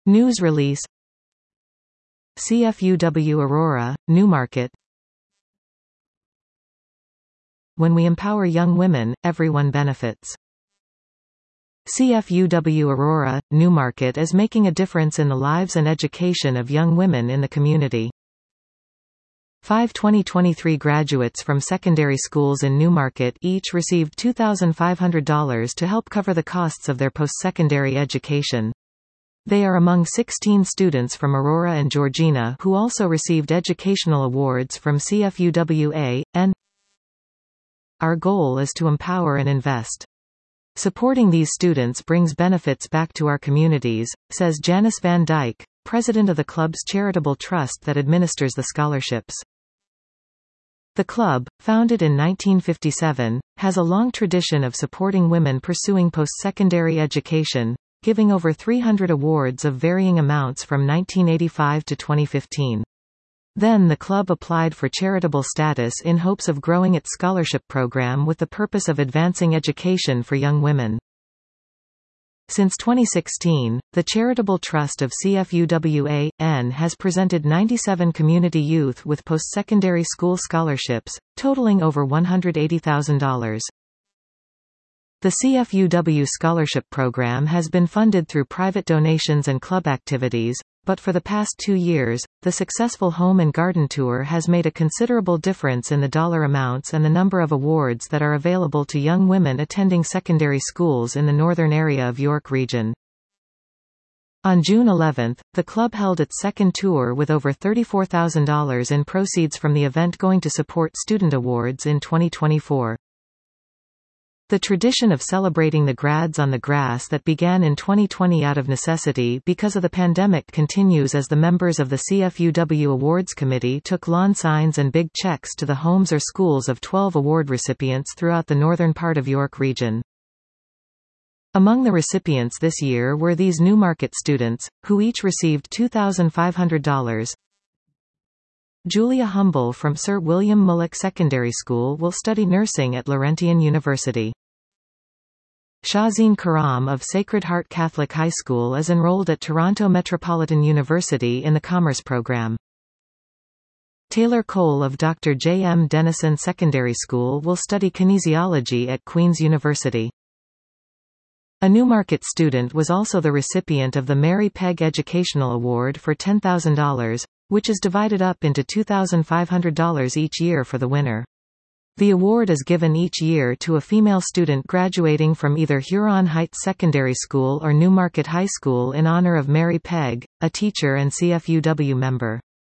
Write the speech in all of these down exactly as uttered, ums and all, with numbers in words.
News release. C F U W Aurora, Newmarket. When we empower young women, everyone benefits. C F U W Aurora, Newmarket is making a difference in the lives and education of young women in the community. Five twenty twenty-three graduates from secondary schools in Newmarket each received two thousand five hundred dollars to help cover the costs of their post-secondary education. They are among sixteen students from Aurora and Georgina who also received educational awards from C F U W A N. Our goal is to empower and invest. Supporting these students brings benefits back to our communities, says Janice Van Dyke, president of the club's charitable trust that administers the scholarships. The club, founded in nineteen fifty-seven, has a long tradition of supporting women pursuing post-secondary education, giving over three hundred awards of varying amounts from nineteen eighty-five to twenty fifteen. Then the club applied for charitable status in hopes of growing its scholarship program with the purpose of advancing education for young women. Since twenty sixteen, the Charitable Trust of C F U W A N has presented ninety-seven community youth with post-secondary school scholarships, totaling over one hundred eighty thousand dollars. The C F U W Scholarship Program has been funded through private donations and club activities, but for the past two years, the successful Home and Garden Tour has made a considerable difference in the dollar amounts and the number of awards that are available to young women attending secondary schools in the northern area of York Region. On June eleventh, the club held its second tour with over thirty-four thousand dollars in proceeds from the event going to support student awards in twenty twenty-four. The tradition of celebrating the grads on the grass that began in twenty twenty out of necessity because of the pandemic continues as the members of the C F U W Awards Committee took lawn signs and big checks to the homes or schools of twelve award recipients throughout the northern part of York Region. Among the recipients this year were these Newmarket students, who each received two thousand five hundred dollars. Julia Humble from Sir William Mullock Secondary School will study nursing at Laurentian University. Shazeen Karam of Sacred Heart Catholic High School is enrolled at Toronto Metropolitan University in the Commerce program. Taylor Cole of Doctor J M Denison Secondary School will study kinesiology at Queen's University. A Newmarket student was also the recipient of the Mary Pegg Educational Award for ten thousand dollars, which is divided up into two thousand five hundred dollars each year for the winner. The award is given each year to a female student graduating from either Huron Heights Secondary School or Newmarket High School in honor of Mary Pegg, a teacher and C F U W member.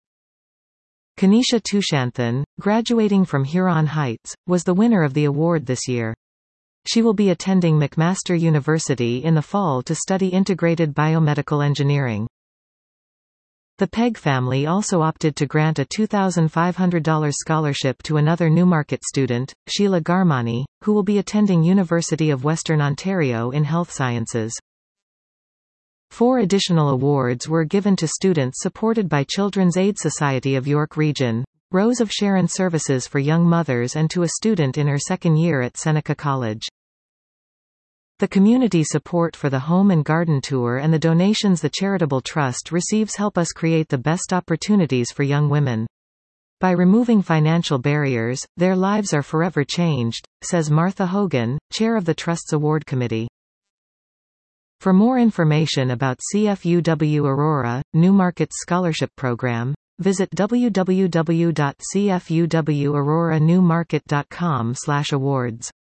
Kanisha Tushanthan, graduating from Huron Heights, was the winner of the award this year. She will be attending McMaster University in the fall to study integrated biomedical engineering. The Pegg family also opted to grant a two thousand five hundred dollars scholarship to another Newmarket student, Sheila Garmani, who will be attending University of Western Ontario in Health Sciences. Four additional awards were given to students supported by Children's Aid Society of York Region, Rose of Sharon Services for Young Mothers, and to a student in her second year at Seneca College. The community support for the Home and Garden Tour and the donations the Charitable Trust receives help us create the best opportunities for young women. By removing financial barriers, their lives are forever changed, says Martha Hogan, chair of the Trust's Award Committee. For more information about C F U W Aurora, Newmarket's scholarship program, visit w w w dot c f u w aurora newmarket dot com slash awards.